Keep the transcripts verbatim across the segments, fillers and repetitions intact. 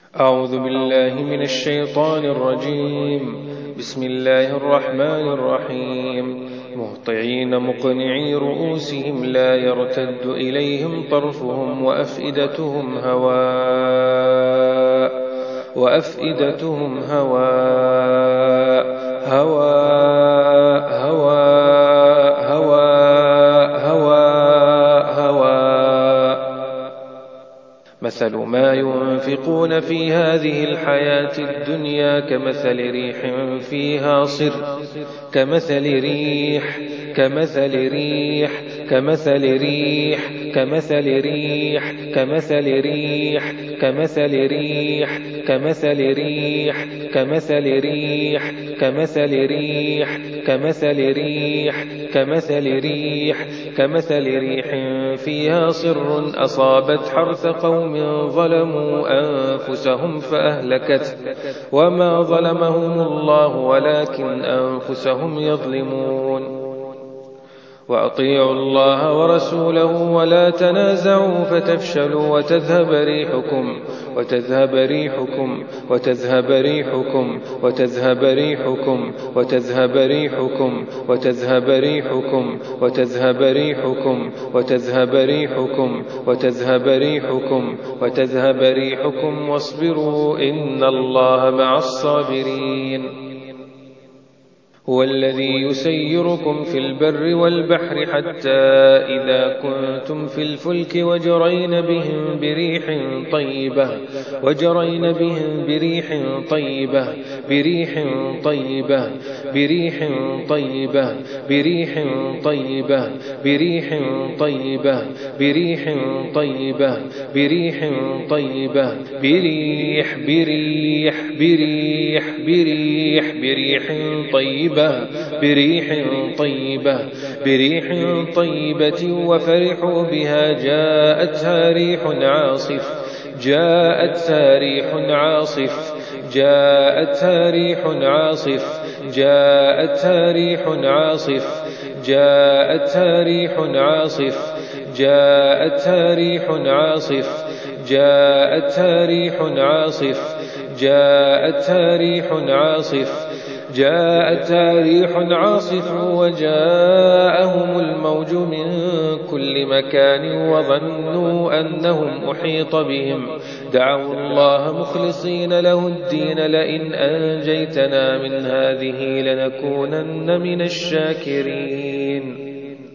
أعوذ بالله من الشيطان الرجيم. بسم الله الرحمن الرحيم. مهطعين مقنعي رؤوسهم لا يرتد إليهم طرفهم وأفئدتهم هواء وأفئدتهم هواء هواء هواء هواء هواء هواء مثل ما ينفقون في هذه الحياة الدنيا كمثل ريح فيها صر كمثل ريح كمثل ريح كمثل ريح كمثل ريح كمثل ريح كمثل ريح كمثل ريح كمثل ريح كمثل ريح كمثل ريح كمثل ريح كمثل ريح فيها صر أصابت حرث قوم ظلموا أنفسهم فأهلكت وما ظلمهم الله ولكن أنفسهم يظلمون. وأطيعوا الله ورسوله ولا تنازعوا فتفشلوا وتذهب ريحكم وتذهب ريحكم وتذهب ريحكم وتذهب ريحكم وتذهب ريحكم وتذهب ريحكم وتذهب ريحكم وتذهب ريحكم وتذهب ريحكم وتذهب ريحكم واصبروا إن الله مع الصابرين. هو الذي يسيركم في البر والبحر حتى إذا كنتم في الفلك وجرين بهم بريح طيبة وجرين بهم بريح طيبة بريح طيبة بريح طيبة بريح طيبة بريح طيبة بريح طيبة بريح طيبة بريح بريح بريح بريح بريح طيبة بريح طيبة بريح طيبة وفرحوا بها جاءتها ريح عاصف جاءتها ريح عاصف جاءتها ريح عاصف جاءتها ريح عاصف جاءتها ريح عاصف جاءتها ريح عاصف جاءتها ريح عاصف جاءتها ريح عاصف جاءتها ريح عاصف وجاءهم الموج من كل مكان وظنوا أنهم أحيط بهم دعوا الله مخلصين له الدين لئن أنجيتنا من هذه لنكونن من الشاكرين.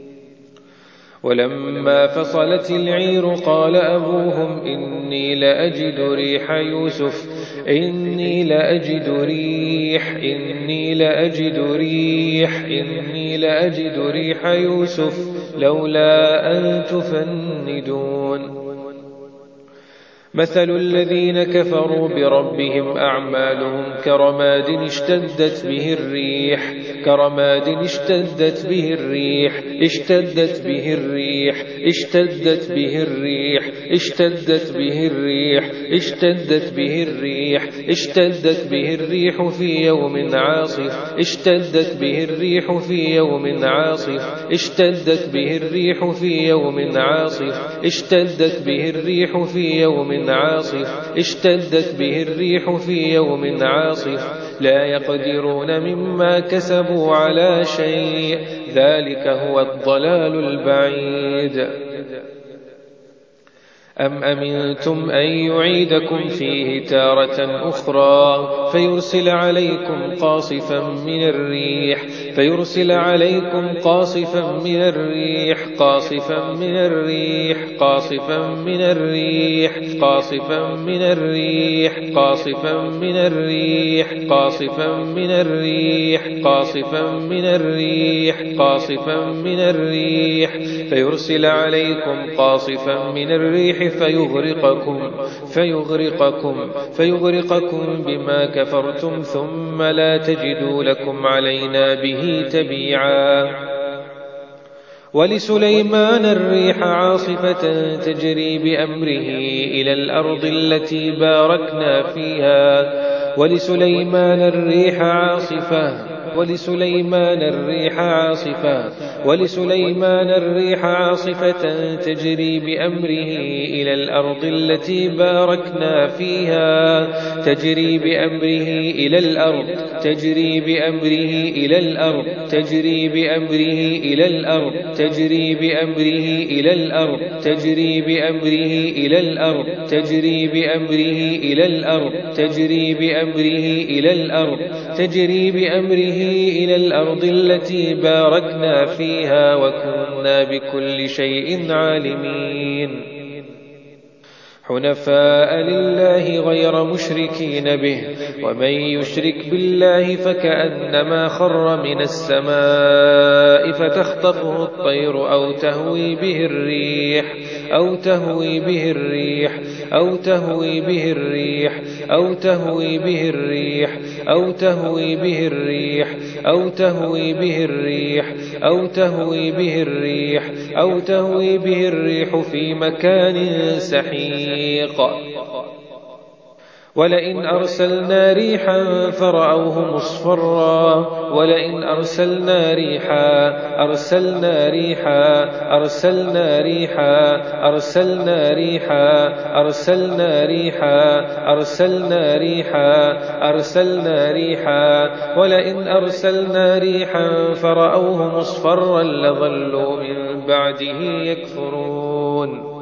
ولما فصلت العير قال أبوهم إني لأجد ريح يوسف إني لأجد ريح إني لأجد ريح إني لأجد ريح يوسف لولا أن تفندون. مثل الذين كفروا بربهم أعمالهم كرماد اشتدت به الريح كرماد اشتدت به الريح اشتدت به الريح اشتدت به الريح اشتدت به الريح اشتدت به الريح اشتدت به الريح في يوم عاصف اشتدت به الريح في يوم عاصف اشتدت به الريح في يوم عاصف اشتدت به الريح في يوم عاصف اشتدت به الريح في يوم عاصف لا يقدرون مما كسبوا على شيء ذلك هو الضلال البعيد. أم أمنتم أن يعيدكم فيه تارة أخرى فيرسل عليكم قاصفا من الريح فيرسل عليكم قاصفا من الريح قاصفا من الريح قاصفا من الريح قاصفا من الريح قاصفا من الريح قاصفا من الريح قاصفا من الريح قاصفا من الريح فيرسل عليكم قاصفا من الريح فيغرقكم فيغرقكم فيغرقكم بما كفرتم ثم لا تجدوا لكم علينا به تبيعا. ولسليمان الريح عاصفة تجري بأمره إلى الأرض التي باركنا فيها ولسليمان الريح عاصفة ولسليمان الريح عاصفا ولسليمان الريح عاصفة تجري بأمره إلى الأرض التي باركنا فيها تجري بأمره إلى الأرض تجري بأمره إلى الأرض تجري بأمره إلى الأرض تجري بأمره إلى الأرض تجري بأمره إلى الأرض تجري بأمره إلى الأرض تجري بأمره إلى الأرض تجري بأمره إلى الأرض التي باركنا فيها وكنا بكل شيء عالمين حنفاء لله غير مشركين به ومن يشرك بالله فكأنما خر من السماء فتخطفه الطير أو تهوي به الريح أو تهوي به الريح أو تهوي به الريح أو تهوي به الريح أو تهوي به الريح أو تهوي به الريح أو تهوي به الريح أو تهوي به الريح في مكان سحيق ولئن أرسلنا ريحا فرأوه مصفرا ولئن أرسلنا ريحا أرسلنا ريحا أرسلنا ريحا أرسلنا ريحا أرسلنا ريحا أرسلنا ريحا أرسلنا ريحا ولئن أرسلنا ريحا فرأوه مصفرا لظلوا من بعده يكفرون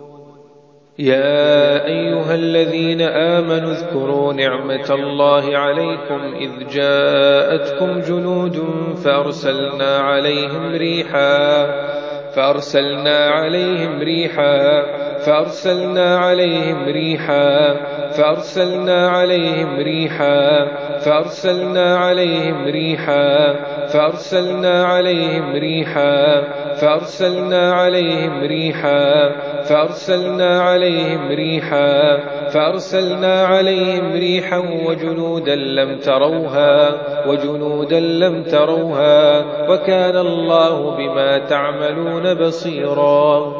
يا أيها الذين آمنوا اذكروا نعمة الله عليكم إذ جاءتكم جنود فأرسلنا عليهم ريحا فأرسلنا عليهم ريحا فأرسلنا عليهم ريحا فأرسلنا عليهم ريحا فأرسلنا عليهم ريحا فأرسلنا عليهم ريحا فأرسلنا عليهم ريحا فأرسلنا عليهم ريحا فأرسلنا عليهم ريحا وجنودا لم تروها وجنودا لم تروها وكان الله بما تعملون بصيرا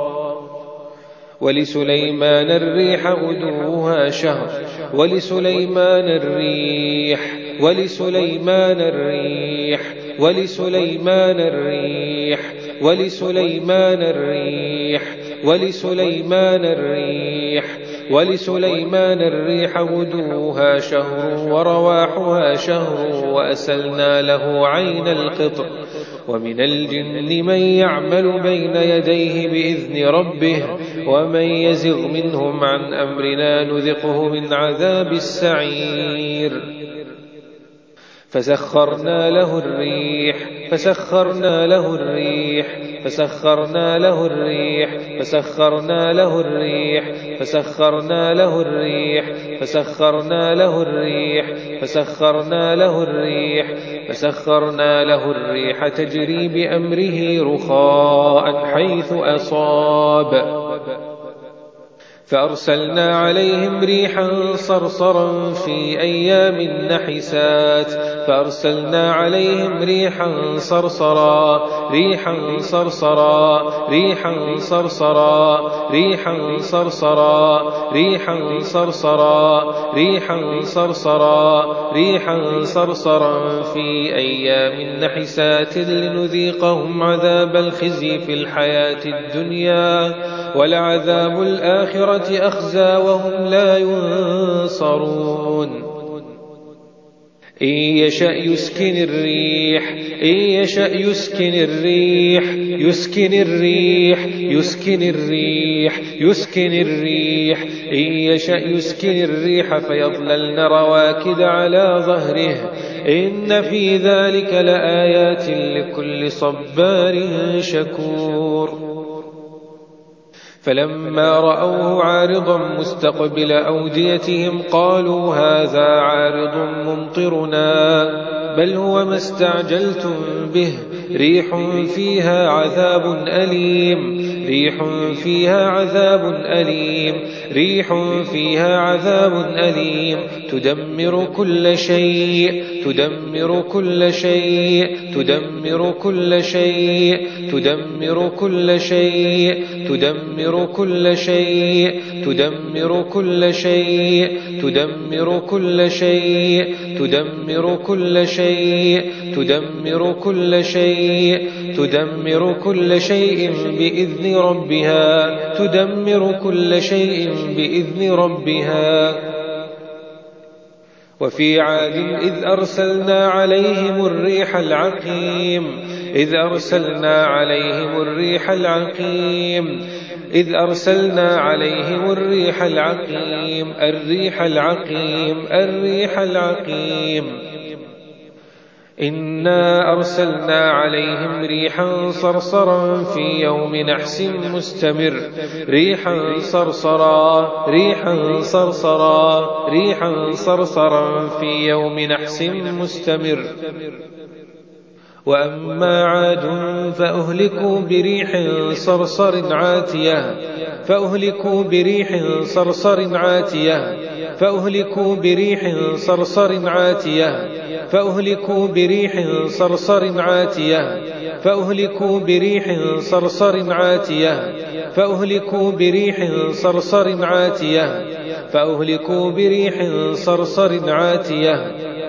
ولسليمان الريح غدوها شهر ولسليمان الريح ولسليمان الريح ولسليمان الريح ولسليمان الريح ولسليمان الريح ولسليمان الريح غدوها شهر ورواحها شهر وأسلنا له عين القطر ومن الجن من يعمل بين يديه بإذن ربه ومن يزغ منهم عن أمرنا نذقه من عذاب السعير فسخرنا له الريح فسخرنا له الريح فسخرنا له الريح فسخرنا له الريح فسخرنا له الريح فسخرنا له الريح فسخرنا له الريح فسخرنا له الريح تجري بأمره رخاء حيث أصاب فأرسلنا عليهم ريحا صرصرا في أيام نحسات فأرسلنا عليهم ريحا صرصرا ريحا صرصرا ريحا صرصرا ريحا صرصرا ريحا صرصرا ريحا صرصرا ريحا صرصرا في أيام نحسات لنذيقهم عذاب الخزي في الحياة الدنيا ولعذاب الآخرة أخزى وهم لا ينصرون إن يشأ يسكن الريح إن يشأ يسكن الريح يسكن الريح يسكن الريح يسكن الريح إن يشأ يسكن الريح فيظللن رواكد على ظهره إن في ذلك لآيات لكل صبار شكور فلما رأوه عارضا مستقبل أوديتهم قالوا هذا عارض ممطرنا بل هو ما استعجلتم به ريح فيها عذاب أليم ريح فيها عذاب أليم ريح فيها عذاب أليم تدمر كل شيء تدمر كل شيء تدمر كل شيء تدمر كل شيء تدمر كل شيء تدمر كل شيء تدمر كل شيء تدمر كل شيء تدمر كل شيء تدمر كل شيء بإذن ربها تدمر كل شيء بإذن ربها وفي عاد إذ أرسلنا عليهم الريح العقيم إذ أرسلنا عليهم الريح العقيم إذ أرسلنا عليهم الريح العقيم الريح العقيم الريح العقيم إنا أرسلنا عليهم ريحا صرصرا في يوم نحس مستمر ريحا صرصرا ريحا صرصرا ريحا صرصرا في يوم نحس مستمر وأما عاد فأهلكوا بريح صرصر عاتية فأهلكوا بريح صرصر عاتية فأهلكوا بريح صرصر عاتية فأهلكوا بريح صرصر عاتية فأهلكوا بريح صرصر عاتية فأهلكوا بريح صرصر عاتية فأهلكوا بريح صرصر عاتية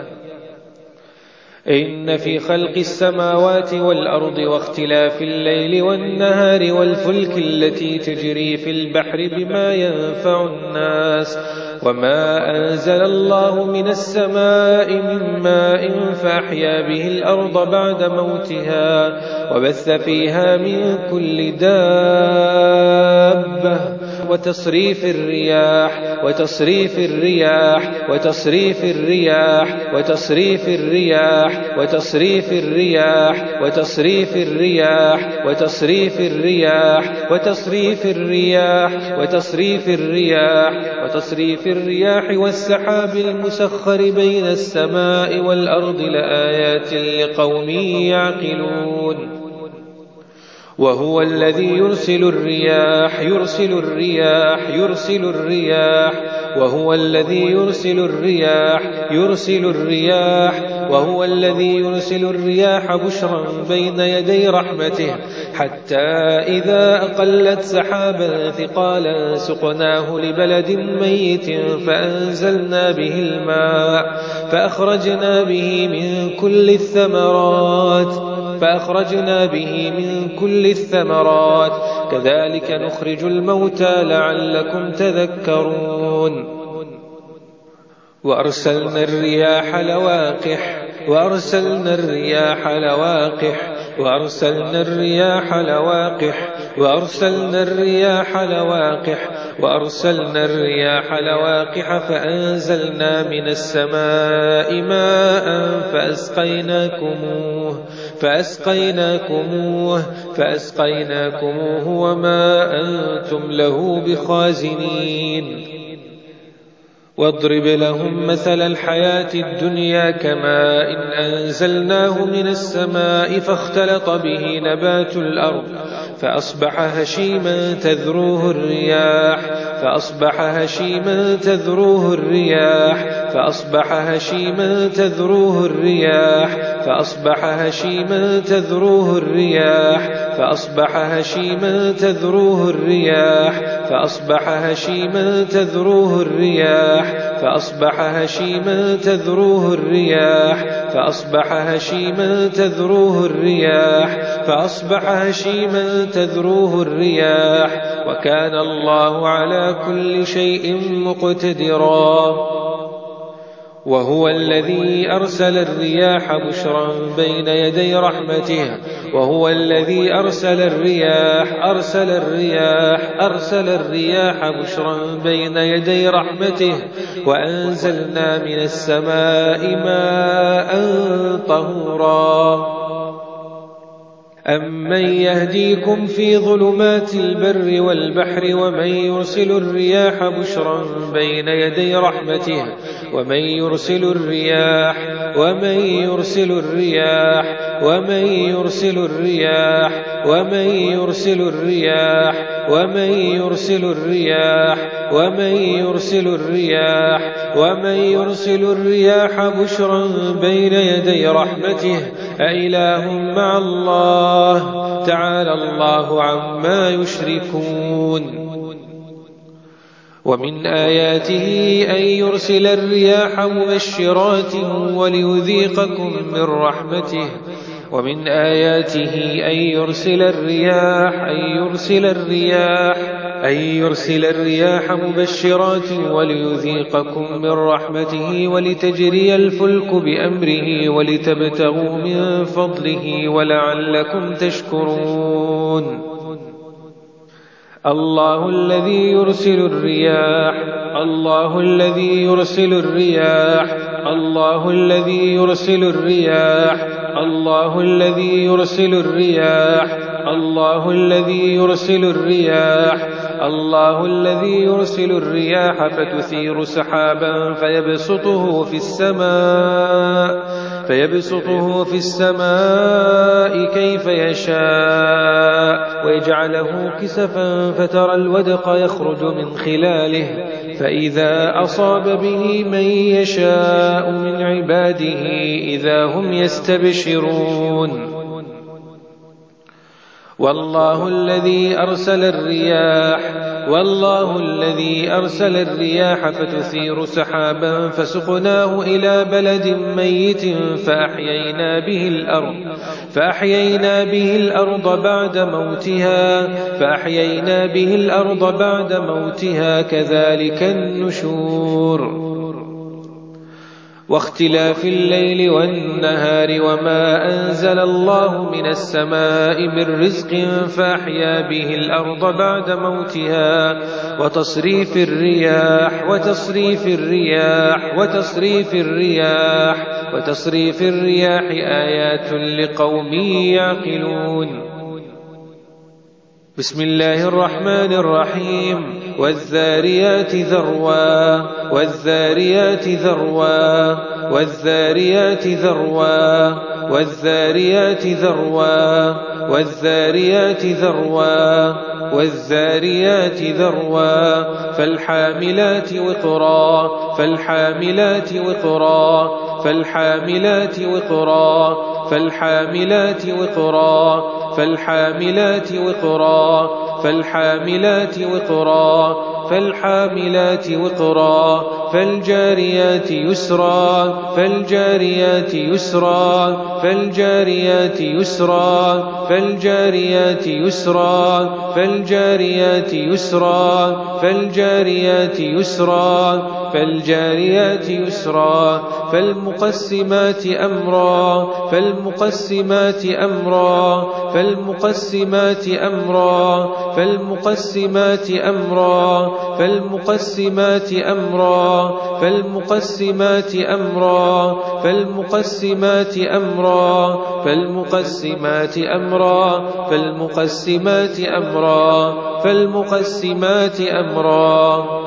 إن في خلق السماوات والأرض واختلاف الليل والنهار والفلك التي تجري في البحر بما ينفع الناس وما أنزل الله من السماء من ماء فأحيا به الأرض بعد موتها وبث فيها من كل دابة وتصريف الرياح وتصريف الرياح وتصريف الرياح وتصريف الرياح وتصريف الرياح وتصريف الرياح وتصريف الرياح وتصريف الرياح وتصريف الرياح وتصريف الرياح والسحاب المسخر بين السماء والأرض لآيات لقوم يعقلون وهو الذي يرسل الرياح يرسل الرياح يرسل الرياح وهو الذي يرسل الرياح يرسل الرياح وهو الذي يرسل الرياح بشرا بين يدي رحمته حتى إذا أقلت سحابا ثقالا سقناه لبلد ميت فأنزلنا به الماء فأخرجنا به من كل الثمرات فأخرجنا به من كل الثمرات كذلك نخرج الموتى لعلكم تذكرون وأرسلنا الرياح لواقح وأرسلنا الرياح لواقح وأرسلنا الرياح لواقح وأرسلنا الرياح لواقح وأرسلنا الرياح لواقح فأنزلنا من السماء ماء فأسقيناكموه فأسقيناكموه فأسقيناكموه وما أنتم له بخازنين واضرب لهم مثل الحياة الدنيا كماء إن أنزلناه من السماء فاختلط به نبات الأرض فأصبح هشيما تذروه الرياح فأصبح هشيما تذروه الرياح فأصبح هشيما تذروه الرياح فأصبح هشيما تذروه الرياح فأصبح هشيما تذروه الرياح فأصبح هشيما تذروه الرياح فأصبح هشيما تذروه الرياح فأصبح هشيما تذروه الرياح فأصبح هشيما تذروه الرياح وكان الله على كل شيء مقتدرا وهو الذي أرسل الرياح بشرا بين يدي رحمته وهو الذي أرسل الرياح أرسل الرياح أرسل الرياح بشرا بين يدي رحمته وأنزلنا من السماء ماء طهورا أَمَّن يَهْدِيكُمْ فِي ظُلُمَاتِ الْبَرِّ وَالْبَحْرِ وَمَن يُرْسِلُ الرِّيَاحَ بُشْرًا بَيْنَ يَدَيْ رَحْمَتِهِ وَمَن يُرْسِلُ الرِّيَاحَ وَمَن يُرْسِلُ الرِّيَاحَ وَمَن يُرْسِلُ الرِّيَاحَ وَمَن يُرْسِلُ الرِّيَاحَ وَمَن يُرْسِلُ الرِّيَاحَ وَمَن يُرْسِلُ الرِّيَاحَ وَمَن يُرْسِلُ الرِّيَاحَ بُشْرًا بَيْنَ يَدَيْ رَحْمَتِهِ أَإِلَٰهٌ مَّعَ اللَّهِ تعالى الله عما يشركون. ومن آياته أن يرسل الرياح مبشرات وليذيقكم من رحمته ومن آياته أن يرسل الرياح أن يرسل الرياح أن يرسل الرياح مبشرات وليذيقكم من رحمته ولتجري الفلك بأمره ولتبتغوا من فضله ولعلكم تشكرون. الله الذي يرسل الرياح الله الذي يرسل الرياح الله الذي يرسل الرياح الله الذي يرسل الرياح الله الذي يرسل الرياح الله الذي يرسل الرياح فتثير سحابا فيبسطه في السماء فيبسطه في السماء كيف يشاء ويجعله كسفا فترى الودق يخرج من خلاله فإذا أصاب به من يشاء من عباده إذا هم يستبشرون. والله الذي أرسل الرياح والله الذي أرسل الرياح فتثير سحابا فسقناه إلى بلد ميت فأحيينا به الأرض فأحيينا به الأرض بعد موتها فأحيينا به الأرض بعد موتها كذلك النشور. واختلاف الليل والنهار وما أنزل الله من السماء من رزق فأحيا به الأرض بعد موتها وتصريف الرياح وتصريف الرياح وتصريف الرياح وتصريف الرياح آيات لقوم يعقلون. بسم الله الرحمن الرحيم. والذاريات ذروا والذاريات ذروا والذاريات ذروا والذاريات ذروا والذاريات ذروا والذاريات ذروا فالحاملات وقرا فالحاملات وقرا فالحاملات وقرا فالحاملات وقرا فالحاملات وقرا فالحاملات وقرا فالحاملات وقرا فالجاريات يسرا فالجاريات يسرا فالجاريات يسرا فالجاريات يسرا فالجاريات يسرا فالجاريات يسرا فالجاريات يسرا فالمقسمات أمرا فالمقسمات أمرا فالمقسمات أمرا فالمقسمات أمرا فالمقسمات أمرا فالمقسمات أمرا فالمقسمات أمرا فالمقسمات أمرا فالمقسمات أمرا فالمقسمات أمرا.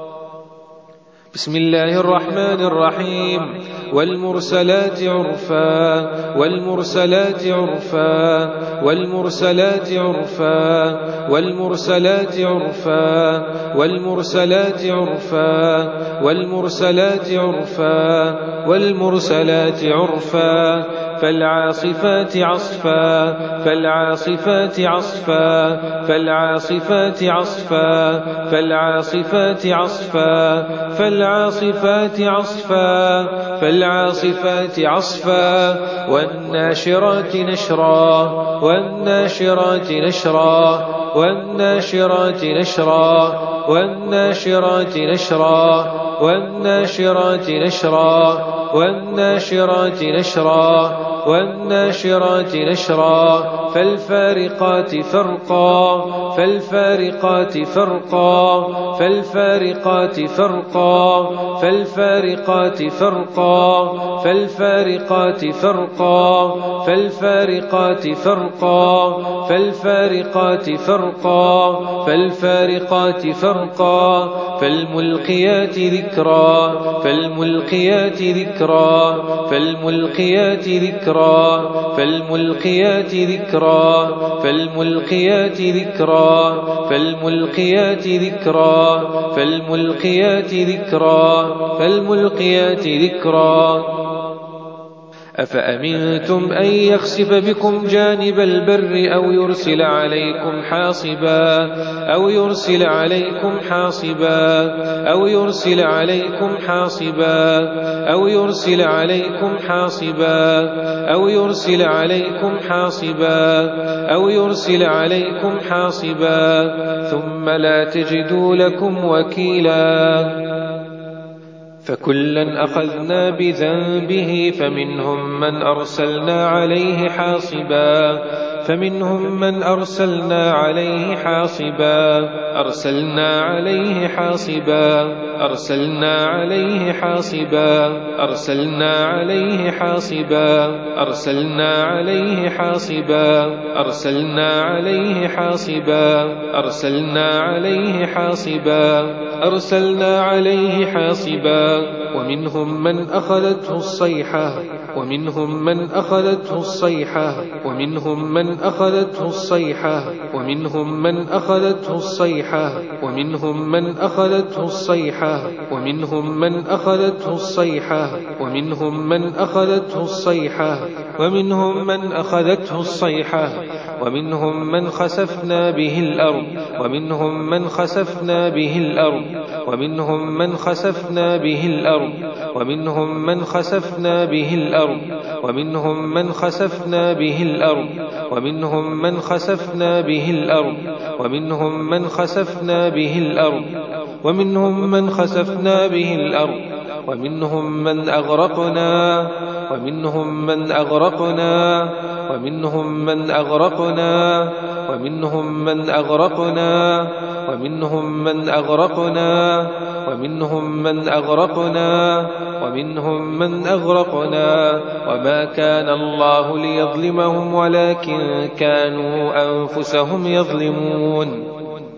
بسم الله الرحمن الرحيم. والمرسلات عرفا والمرسلات عرفا والمرسلات عرفا والمرسلات عرفا والمرسلات عرفا والمرسلات عرفا والمرسلات عرفا فالعاصفات عصفا فالعاصفات عصفا فالعاصفات عصفا فالعاصفات عصفا فالعاصفات عصفا فالعاصفات عصفا والناشرات نشرا والناشرات نشرا والناشرات نشرا والناشرات نشرا والناشرات نشرا والناشرات نشرا والناشرات نشرا فالفارقات فرقا فالفارقات فرقا فالفارقات فرقا فالفارقات فرقا فالفارقات فرقا فالفارقات فرقا فالفارقات فرقا فالفارقات فرقا فالملقيات ذكرا فالملقيات ذكرا فالملقيات ذكرا فالملقيات ذكرا فالملقيات ذكرا فالملقيات ذكرا فالملقيات ذكرا فالملقيات ذكرا أفأمنتم أن يخسف بكم جانب البر أو يرسل عليكم حاصبا أو يرسل عليكم حاصبا أو يرسل عليكم حاصبا أو يرسل عليكم حاصبا أو يرسل عليكم حاصبا أو يرسل عليكم حاصبا ثم لا تجدوا لكم وكيلا فكلا أخذنا بذنبه فمنهم من أرسلنا عليه حاصبا فمنهم من أرسلنا عليه حاصبا أرسلنا عليه حاصبا أرسلنا عليه حاصبا أرسلنا عليه حاصبا أرسلنا عليه حاصبا أرسلنا عليه حاصبا أرسلنا عليه حاصبا أرسلنا عليه حاصبا ومنهم من أخذته الصيحة ومنهم من أخذته الصيحة ومنهم من أخذته الصيحة ومنهم من أخذته الصيحة ومنهم من أخذته الصيحة ومنهم من أخذته الصيحة ومنهم من أخذته الصيحة ومنهم من أخذته الصيحة ومنهم من خسفنا به الأرض ومنهم من خسفنا به الأرض ومنهم من خسفنا به الأرض ومنهم من خسفنا به الأرض ومنهم من خسفنا به الأرض ومنهم من خسفنا به الأرض ومنهم من خسفنا به الأرض ومنهم من خسفنا به الأرض ومنهم من أغرقنا ومنهم من أغرقنا ومنهم من أغرقنا ومنهم من أغرقنا ومنهم من أغرقنا ومنهم من أغرقنا ومنهم من أغرقنا وما كان الله ليظلمهم ولكن كانوا أنفسهم يظلمون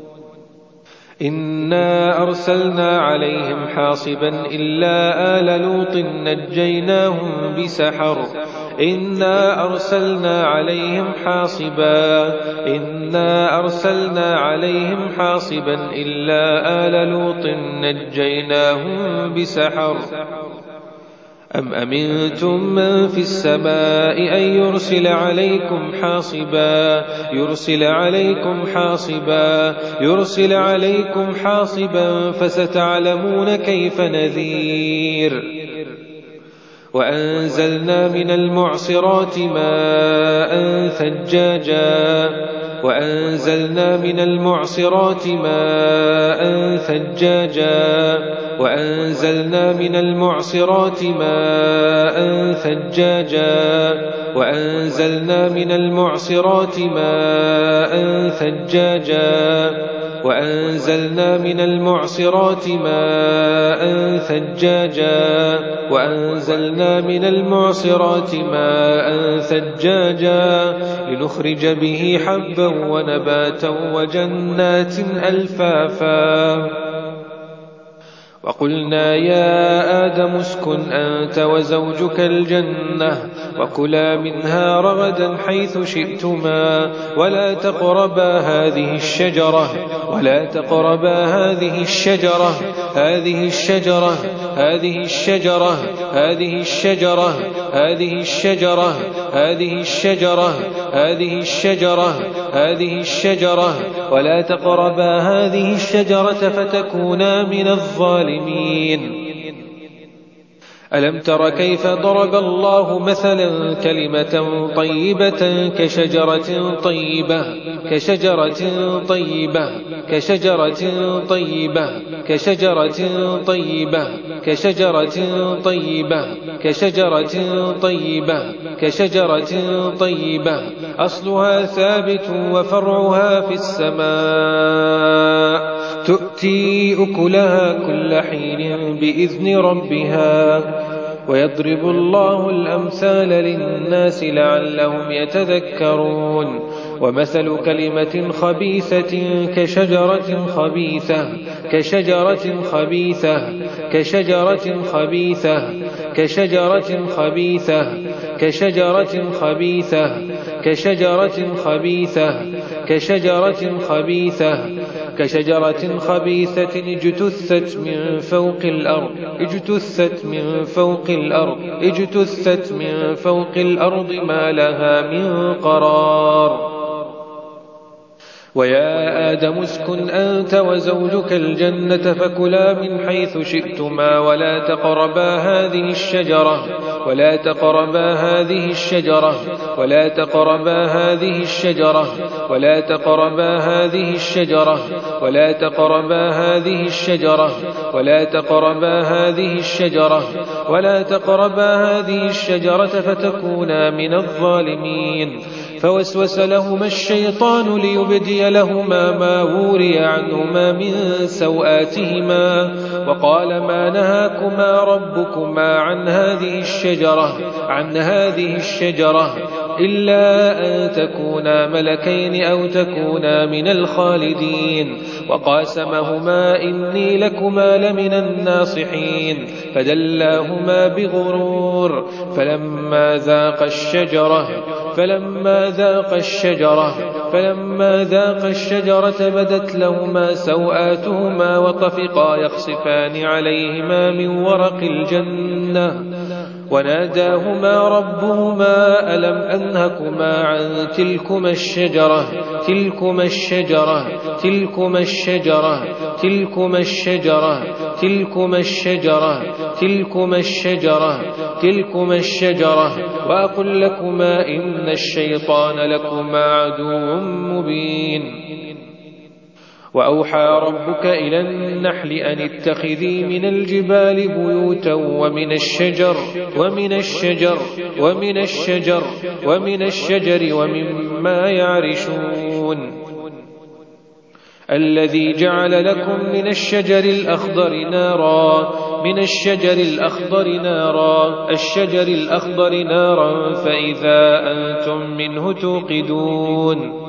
إنا أرسلنا عليهم حاصبا إلا آل لوط نجيناهم بسحر إنا أرسلنا عليهم حاصبا إنا أرسلنا عليهم حاصبا إلا آل لوط نجيناهم بسحر أم أمنتم من في السماء أن يرسل عليكم حاصبا يرسل عليكم حاصبا يرسل عليكم حاصبا فستعلمون كيف نذير وأنزلنا من المعصرات ماء ثجاجا وأنزلنا من المعصرات ماء ثجاجا وأنزلنا من المعصرات ماء ثجاجا وأنزلنا من المعصرات ماء ثجاجا وأنزلنا من المعصرات ماء ثجاجا وأنزلنا من المعصرات ماء ثجاجا لنخرج به حبا ونباتا وجنات ألفافا وقلنا يا آدم اسكن أنت وزوجك الجنة وكلا منها رغدا حيث شئتما ولا تقربا هذه الشجرة ولا تقربا هذه الشجرة هذه الشجرة هذه الشجرة هذه الشجرة هذه الشجرة هذه الشجرة هذه الشجرة هذه الشجرة ولا تقربا هذه الشجرة فتكونا من الظالمين ألم تر كيف ضرب الله مثلا كلمة طيبة كشجرة طيبة كشجرة طيبة كشجرة طيبة كشجرة طيبة كشجرة طيبة كشجرة طيبة كشجرة طيبة أصلها ثابت وفرعها في السماء تؤتي أكلها كل حين بإذن ربها ويضرب الله الأمثال للناس لعلهم يتذكرون ومثل كلمة خبيثة كشجرة خبيثة كشجرة خبيثة كشجرة خبيثة كشجرة خبيثة كشجرة خبيثة كشجرة خبيثة كشجرة خبيثة كشجرة خبيثة اجتثت من فوق الأرض اجتثت من فوق الأرض اجتثت من فوق الأرض ما لها من قرار ويا آدم اسكن أنت وزوجك الجنة فكلا من حيث شئتما ولا تقربا هذه الشجرة ولا تقربا هذه الشجرة ولا تقربا هذه الشجرة ولا تقربا هذه الشجرة ولا تقربا هذه الشجرة ولا تقربا هذه الشجرة ولا تقربا هذه الشجرة فتكونا من الظالمين فوسوس لهما الشيطان ليبدي لهما ما وري عنهما من سوآتهما وقال ما نهاكما ربكما عن هذه الشجرة عن هذه الشجرة إلا أن تكونا ملكين أو تكونا من الخالدين وقاسمهما إني لكما لمن الناصحين فدلاهما بغرور فلما ذاقا الشجرة فلما ذاق الشجرة فلما ذاق الشجرة بدت لهما سوآتهما وطفقا يخصفان عليهما من ورق الجنة وناداهما ربهما ألم أنهكما عن تلكما الشجرة تلكما الشجرة تلكما الشجرة تلكما الشجرة تلكما الشجرة تلكما الشجرة تلكما الشجرة وأقل لكما إن الشيطان لكما عدو مبين وأوحى ربك إلى النحل أن اتخذي من الجبال بيوتا ومن الشجر ومن الشجر ومن الشجر ومن الشجر ومما يعرشون الذي جعل لكم من الشجر الأخضر نارا من الشجر الأخضر نارا الشجر الأخضر نارا فإذا أنتم منه توقدون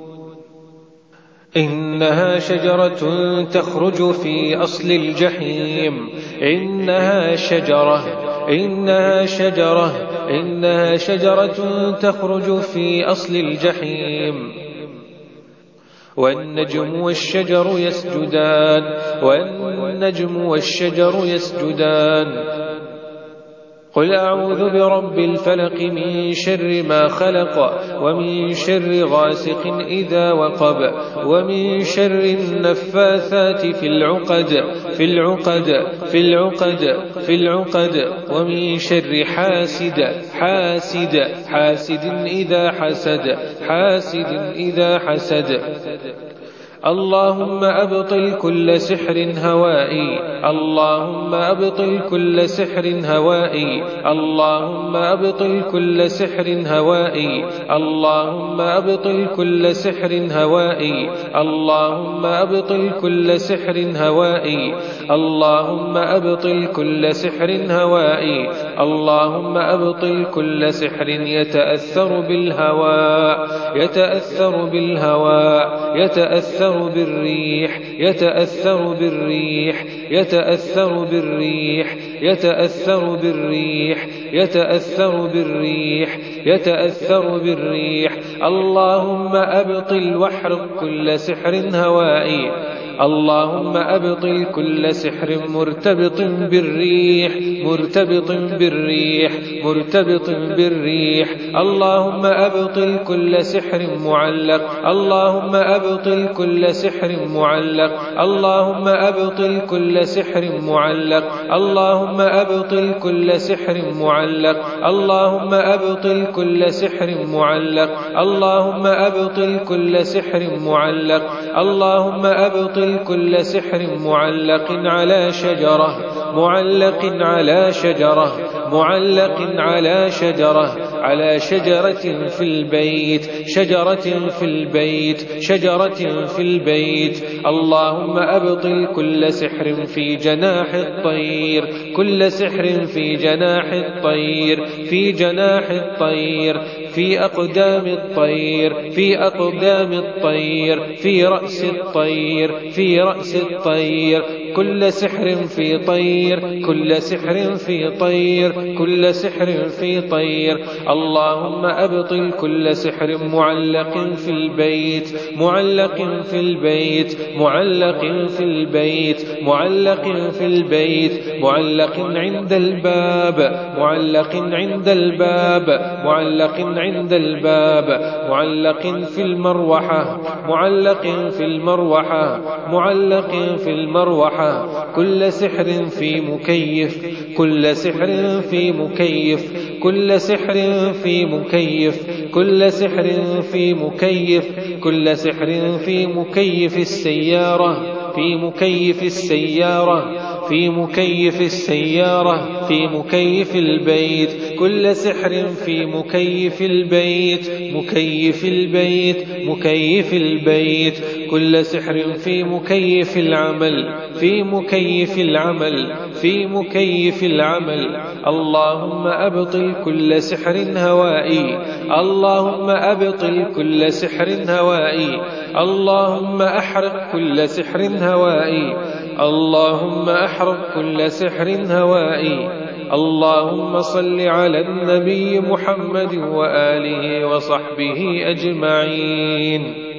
إنها شجرة تخرج في أصل الجحيم إنها شجرة إنها شجرة إنها شجرة تخرج في أصل الجحيم والنجم والشجر يسجدان والنجم والشجر يسجدان قل أعوذ برب الفلق من شر ما خلق ومن شر غاسق إذا وقب ومن شر النفاثات في العقد في العقد في العقد في العقد ومن شر حاسد حاسد حاسد إذا حسد حاسد إذا حسد اللهم أبطل كل سحر هوائي اللهم أبطل كل سحر هوائي اللهم أبطل كل سحر هوائي اللهم أبطل كل سحر هوائي اللهم أبطل كل سحر هوائي اللهم أبطل كل سحر هوائي اللهم أبطل كل سحر يتأثر بالهواء يتأثر بالهواء يتأثر بالريح يتأثر بالريح يتأثر بالريح يتأثر بالريح يتأثر بالريح يتأثر بالريح اللهم أبطل واحرق كل سحر هوائي اللهم أبطل كل سحر مرتبط بالريح مرتبط بالريح مرتبط بالريح اللهم أبطل كل سحر معلق اللهم أبطل كل سحر معلق اللهم أبطل كل سحر معلق اللهم أبطل كل سحر معلق اللهم أبطل كل سحر معلق اللهم أبطل كل سحر معلق اللهم أبطل كل سحر معلق على شجرة معلق على شجرة معلق على شجرة على شجرة في البيت شجرة في البيت شجرة في البيت اللهم أبطل كل سحر في جناح الطير كل سحر في جناح الطير في جناح الطير في أقدام الطير في أقدام الطير في رأس الطير في رأس الطير كل سحر في طير كل سحر في طير كل سحر في طير اللهم أبطل كل سحر معلق في البيت معلق في البيت معلق في البيت معلق في البيت معلق عند الباب معلق عند الباب معلق عند الباب معلق في المروحة معلق في المروحة معلق في المروحة كل سحر في مكيف كل سحر في مكيف كل سحر في مكيف كل سحر في مكيف كل سحر في مكيف السيارة في مكيف السيارة في مكيف السيارة في مكيف البيت كل سحر في مكيف البيت مكيف البيت مكيف البيت كل سحر في مكيف العمل في مكيف العمل في مكيف العمل اللهم أبطل كل سحر هوائي اللهم أبطل كل سحر هوائي اللهم أحرق كل سحر هوائي اللهم أحرق كل سحر هوائي اللهم صل على النبي محمد وآله وصحبه أجمعين.